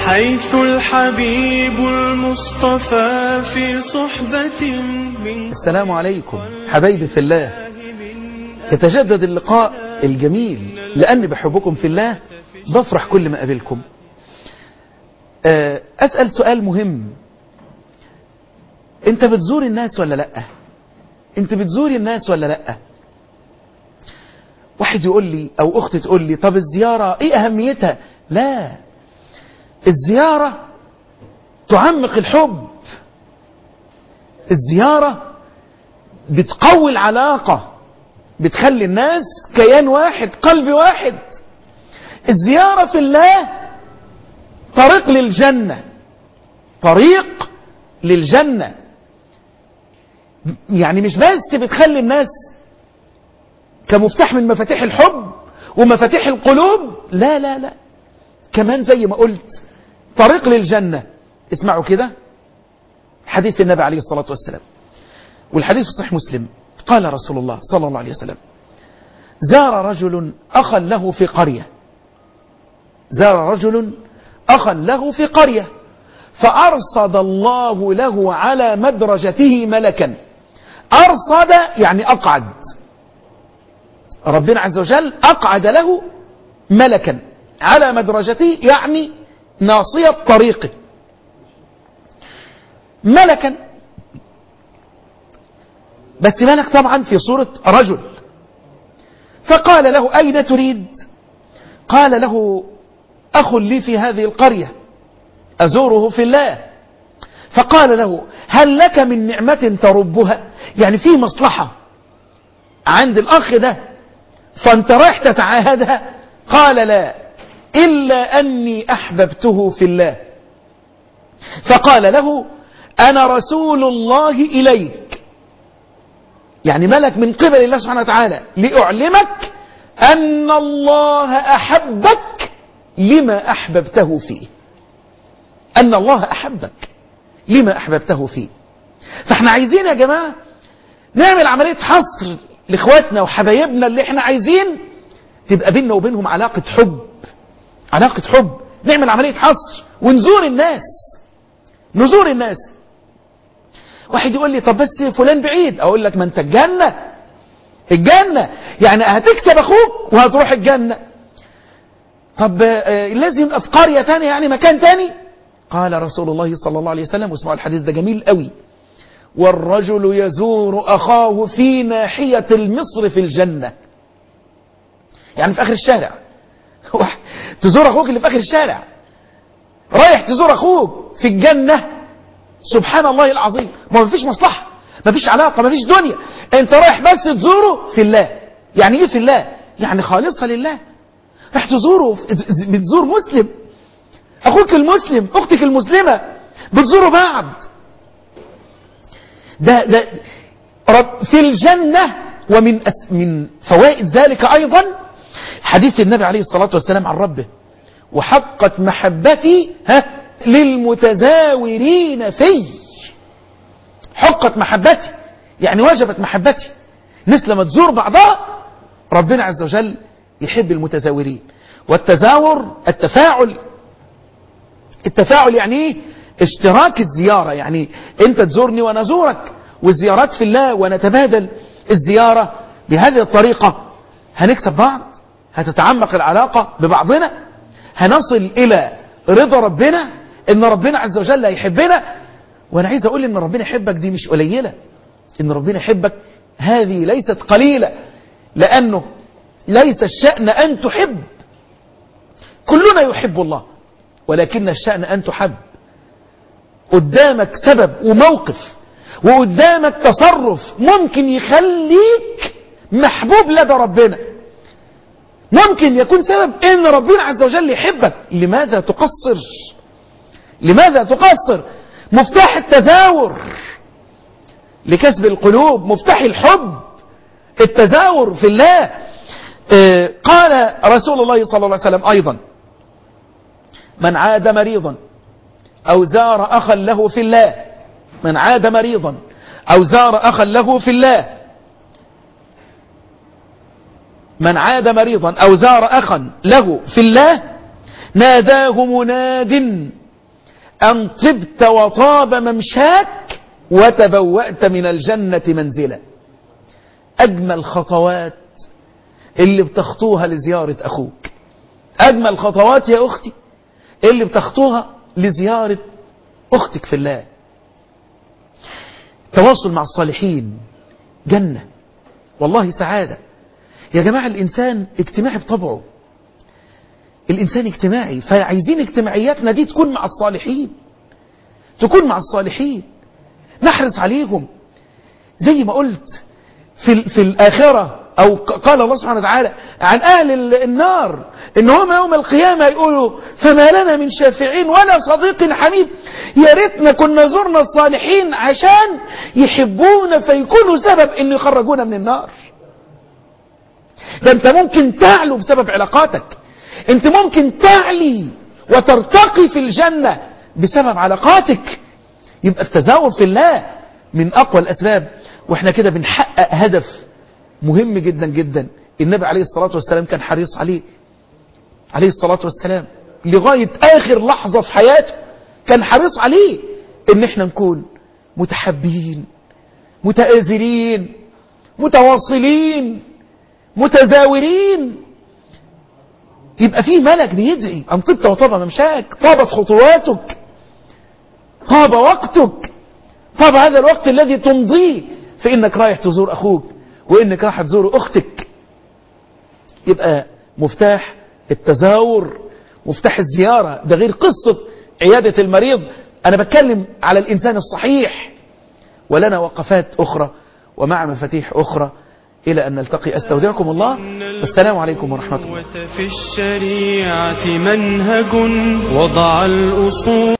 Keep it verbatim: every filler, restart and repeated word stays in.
حيث الحبيب المصطفى في صحبة من السلام عليكم حبايبي في الله. يتجدد اللقاء الجميل لأني بحبكم في الله، بفرح كل ما أقابلكم. أسأل سؤال مهم، أنت بتزور الناس ولا لأ؟ أنت بتزور الناس ولا لأ؟ واحد يقول لي أو أختي تقول لي طب الزيارة إيه أهميتها؟ لا، الزيارة تعمق الحب، الزيارة بتقوي العلاقة، بتخلي الناس كيان واحد قلب واحد. الزيارة في الله طريق للجنة، طريق للجنة. يعني مش بس بتخلي الناس كمفتاح من مفاتيح الحب ومفاتيح القلوب، لا لا لا، كمان زي ما قلت طريق للجنة. اسمعوا كده حديث النبي عليه الصلاة والسلام، والحديث في صحيح مسلم. قال رسول الله صلى الله عليه وسلم: زار رجل أخا له في قرية زار رجل أخا له في قرية فأرصد الله له على مدرجته ملكا. أرصد يعني أقعد، ربنا عز وجل أقعد له ملكا على مدرجته، يعني ناصية طريقه، ملكا، بس ملك طبعا في صورة رجل. فقال له: أين تريد؟ قال له: أخ لي في هذه القرية أزوره في الله. فقال له: هل لك من نعمة تربها؟ يعني في مصلحة عند الأخ ده فأنت رايح تتعاهدها؟ قال: لا، إلا أني أحببته في الله. فقال له: أنا رسول الله إليك، يعني ملك من قبل الله سبحانه وتعالى، لأعلمك أن الله أحبك لما أحببته فيه، أن الله أحبك لما أحببته فيه. فاحنا عايزين يا جماعة نعمل عملية حصر لإخواتنا وحبايبنا اللي احنا عايزين تبقى بيننا وبينهم علاقة حب، علاقة حب، نعمل عملية حصر ونزور الناس، نزور الناس. واحد يقول لي طب بس فلان بعيد، اقول لك ما انت الجنة، الجنة يعني هتكسب اخوك وهتروح الجنة. طب آه لازم يبقى في قرية تانية، يعني مكان تاني. قال رسول الله صلى الله عليه وسلم، واسمعوا الحديث ده جميل قوي: والرجل يزور اخاه في ناحية المصر في الجنة، يعني في اخر الشارع. تزور اخوك اللي في اخر الشارع، رايح تزور اخوك في الجنة. سبحان الله العظيم، ما فيش مصلحة، ما فيش علاقة، ما فيش دنيا، انت رايح بس تزوره في الله. يعني ايه في الله؟ يعني خالصة لله. راح تزوره، بتزور مسلم، اخوك المسلم، اختك المسلمة، بتزوروا بعض. ده ده في الجنة. ومن من فوائد ذلك ايضا حديث النبي عليه الصلاة والسلام عن ربه: وحقت محبتي ها للمتزاورين في. حقت محبتي يعني وجبت محبتي. الناس لما تزور بعضها ربنا عز وجل يحب المتزاورين. والتزاور التفاعل، التفاعل يعني ايه؟ اشتراك الزيارة، يعني انت تزورني وانا ازورك، والزيارات في الله ونتبادل الزيارة. بهذه الطريقة هنكسب بعض، هتتعمق العلاقة ببعضنا، هنصل إلى رضا ربنا، إن ربنا عز وجل يحبنا. وأنا عايز أقول إن ربنا يحبك دي مش قليلة، إن ربنا يحبك هذه ليست قليلة، لأنه ليس الشأن أن تحب، كلنا يحب الله، ولكن الشأن أن تحب. قدامك سبب وموقف وقدامك تصرف ممكن يخليك محبوب لدى ربنا، ممكن يكون سبب ان ربنا عز وجل يحبك. لماذا تقصر؟ لماذا تقصر؟ مفتاح التزاور لكسب القلوب، مفتاح الحب، التزاور في الله. آه قال رسول الله صلى الله عليه وسلم ايضا: من عاد مريضا او زار اخا له في الله، من عاد مريضا او زار اخا له في الله من عاد مريضا أو زار أخا له في الله ناداه مناد أن طبت وطاب ممشاك وتبوأت من الجنة منزلا. أجمل خطوات اللي بتخطوها لزيارة أخوك، أجمل خطوات يا أختي اللي بتخطوها لزيارة أختك في الله. التواصل مع الصالحين جنة، والله سعادة يا جماعة. الإنسان اجتماعي بطبعه، الإنسان اجتماعي، فعايزين اجتماعياتنا دي تكون مع الصالحين، تكون مع الصالحين، نحرص عليهم. زي ما قلت في, في الآخرة، أو قال الله سبحانه وتعالى عن أهل النار إن هم يوم القيامة يقولوا فما لنا من شافعين ولا صديق حميد. يا ريتنا كنا زرنا الصالحين عشان يحبونا فيكونوا سبب إن يخرجونا من النار. ده أنت ممكن تعلو بسبب علاقاتك، أنت ممكن تعلي وترتقي في الجنة بسبب علاقاتك. يبقى التزاور في الله من أقوى الأسباب. وإحنا كده بنحقق هدف مهم جدا جدا النبي عليه الصلاة والسلام كان حريص عليه، عليه الصلاة والسلام لغاية آخر لحظة في حياته كان حريص عليه، إن إحنا نكون متحبين متآزرين متواصلين متزاورين. يبقى فيه ملك بيدعي أن طبت وطاب ممشاك، طابت خطواتك، طاب وقتك، طاب هذا الوقت الذي تمضيه في إنك رايح تزور أخوك وإنك رايح تزور أختك. يبقى مفتاح التزاور، مفتاح الزيارة ده، غير قصة عيادة المريض. أنا بتكلم على الإنسان الصحيح، ولنا وقفات أخرى ومع مفاتيح أخرى. إلى أن نلتقي أستودعكم الله، والسلام عليكم ورحمة الله. في الشريعة منهج وضع الأصول